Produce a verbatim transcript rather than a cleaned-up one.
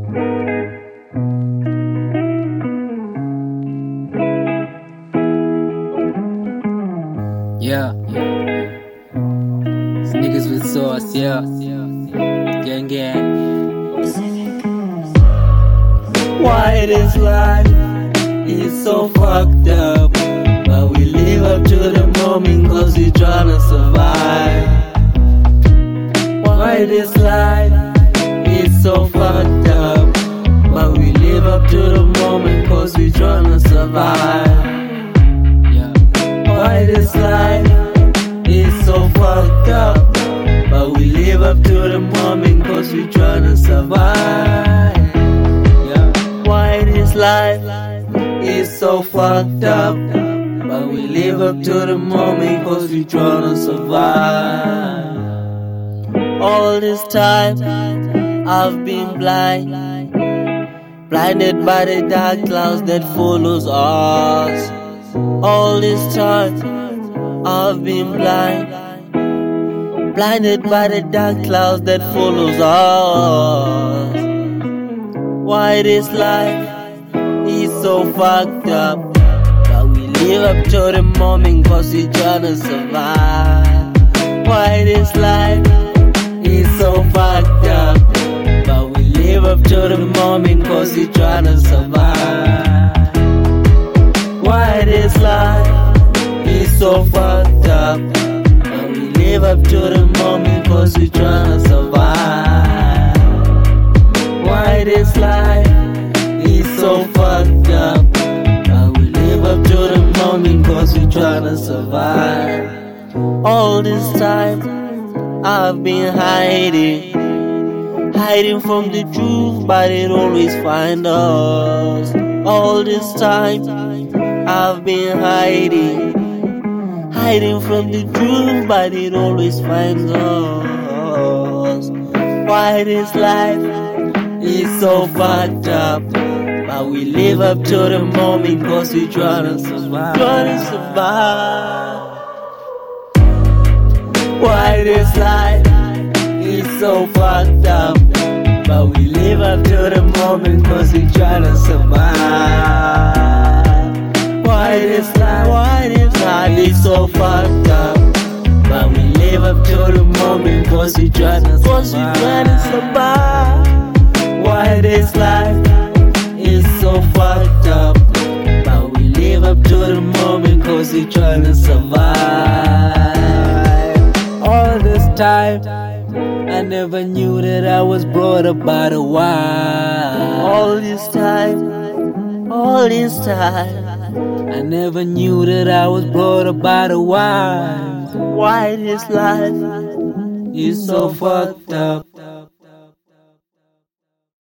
Yeah, it's niggas with sauce, yeah. Gang, gang. Why this life is so fucked up, but we live up to the moment cause we tryna survive. Why this life is so fucked up, but we live up to the moment cause we tryna survive. Why this life is so fucked up, but we live up to the moment cause we tryna survive. Yeah. Why this life is so fucked up, but we live up to the moment cause we tryna survive. All this time I've been blind, blinded by the dark clouds that follows us. All this time I've been blind, blinded by the dark clouds that follows us. Why this life is so fucked up, but we live up to the moment cause we tryna survive. Why this life is so fucked up, but we live up to the moment cause we tryna survive. Why this life is so fucked up, but we live up to the moment cause we tryna survive. Why this life is so fucked up, but we live up to the moment cause we tryna survive. All this time I've been hiding, hiding from the truth, but it always finds us. All this time I've been hiding, hiding from the truth, but it always finds us. Why this life is so fucked up, but we live up to the moment cause we tryna survive. Tryna survive. Why this life is so fucked up, but we live up to the moment cause we tryna survive. Why this life, why this life is so fucked up, but we live up to the moment cause we tryna cause we tryna survive. Why this life is so fucked up, but we live up to the moment cause we tryna survive. All this time I never knew that I was brought up by the wine. All this time, all this time I never knew that I was brought up by the wine. Why this life is so fucked up,